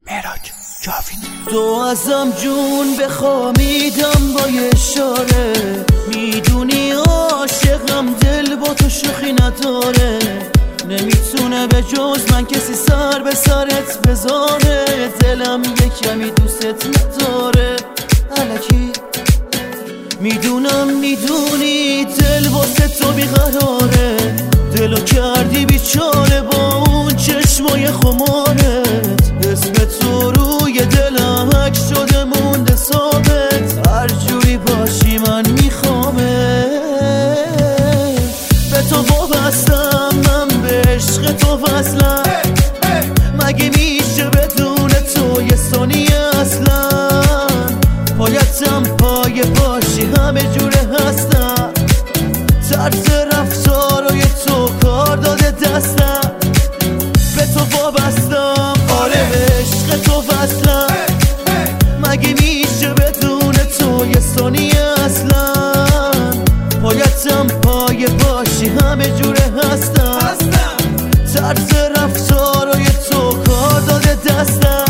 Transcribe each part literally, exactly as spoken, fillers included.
مهراج جاوید. تو ازم جون بخوامیدم با یه اشاره، میدونی عاشقم دل با تو شوخی نداره، نمیتونه به جز من کسی سر به سرت بذاره، دلم یه کمی دوست نداره الکی. میدونم میدونی دل واسه تو بیقراره، دلو کردی بیچاره با اون چشمای خمارت، اسم تو روی دلم حک شده مونده ثابت، هر جوری باشی من میخوامه، به تو وابستم من به عشق تو وصلم، مگه میشه بدون تو یه ثانیه اصلا، پایتم پای باشی همه جوره هستم، طرز رفتارای تو کار داده دستم، به تو وابستم آره عشق تو وصلم، مگه میشه بدون تو یه ثانیه اصلا، پایتم پای باشی همه جوره هستم، طرز رفتارای تو کار داده دستم.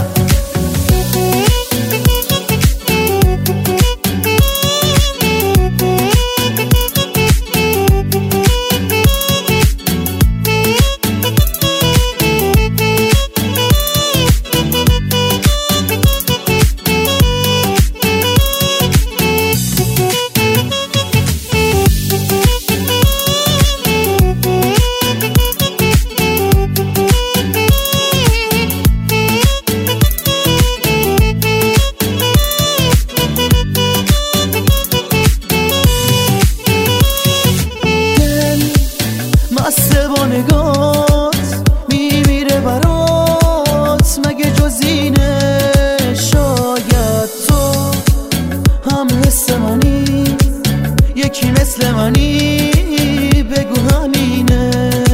مست با نگات میمیره برات، مگه جز اینه شاید تو هم حس منی، یکی مثل منی بگو همینه،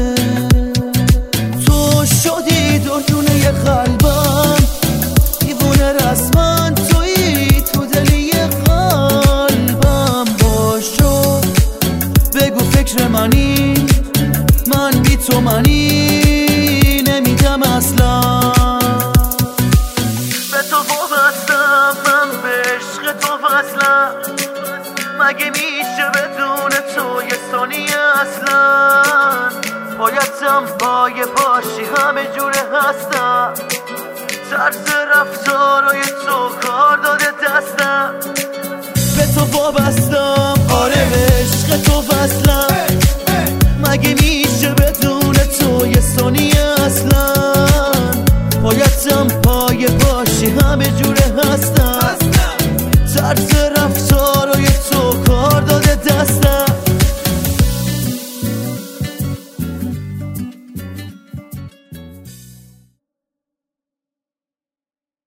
تو شدی دردونه قلبم، دیوونه رسمن تویی تو دلی قلبم، باشو بگو فکر منی، من بی تو منی نمیدم اصلا، به تو وابستم من به عشق تو وصلم، مگه میشه بدون تو یه ثانیه اصلا، پایتم پای باشی همه جوره هستم، طرز رفتارای تو کار داده دستم، به تو وابستم آره عشق تو وصلم، مگه میشه بدون تو یه ثانیه اصلا، پایتم پای باشی همه جوره هستم.